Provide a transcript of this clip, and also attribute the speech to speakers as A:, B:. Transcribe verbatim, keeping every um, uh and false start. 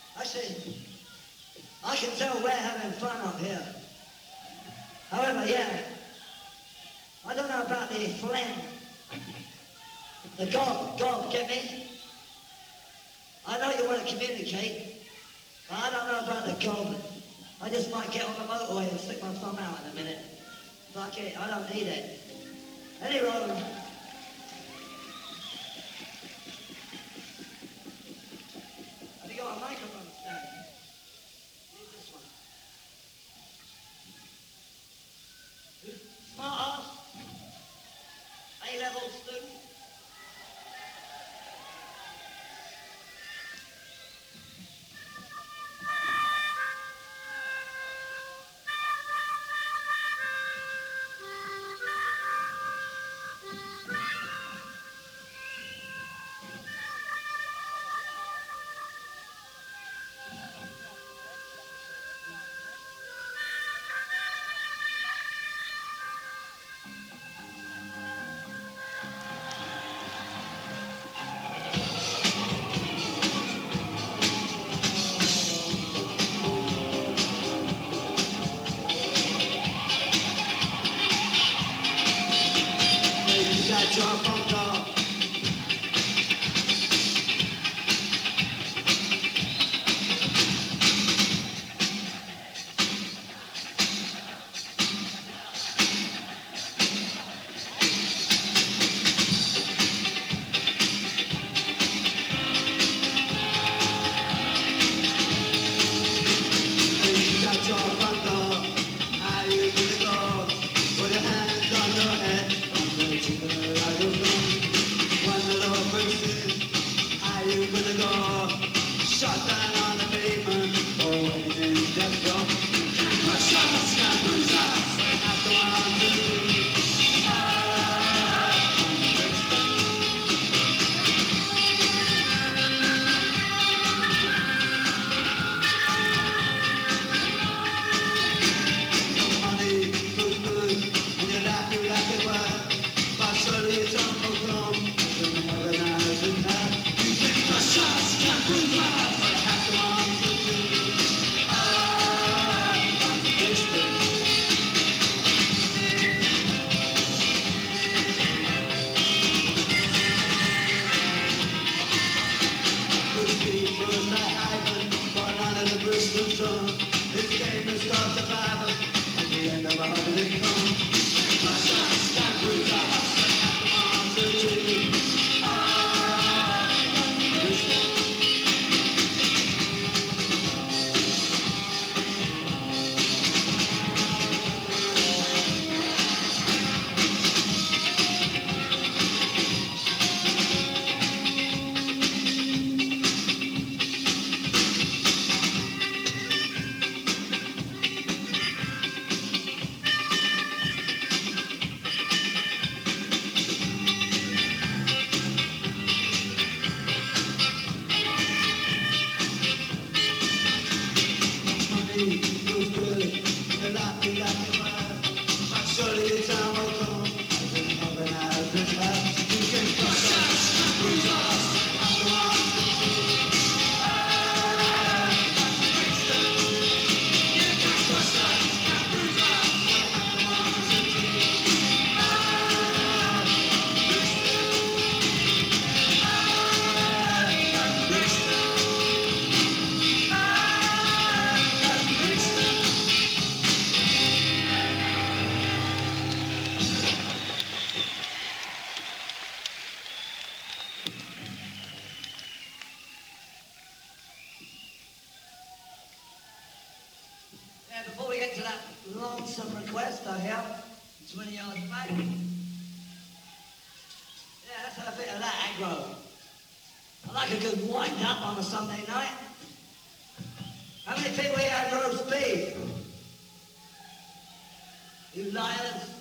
A: I see. I can tell we're having fun up here. However, yeah, I don't know about the phlegm. The gob, gob, get me? I know you want to communicate, but I don't know about the gob. I just might get on the motorway and stick my thumb out in a minute. Fuck it, I don't need it. Any road. Have you got a microphone stand? Use this one. Smart ass. A-level student. Yeah, before we get to that lonesome request I have, twenty yards back. Yeah, let's have a bit of that aggro. I like a good wind up on a Sunday night. How many people here had roast beef? You liars.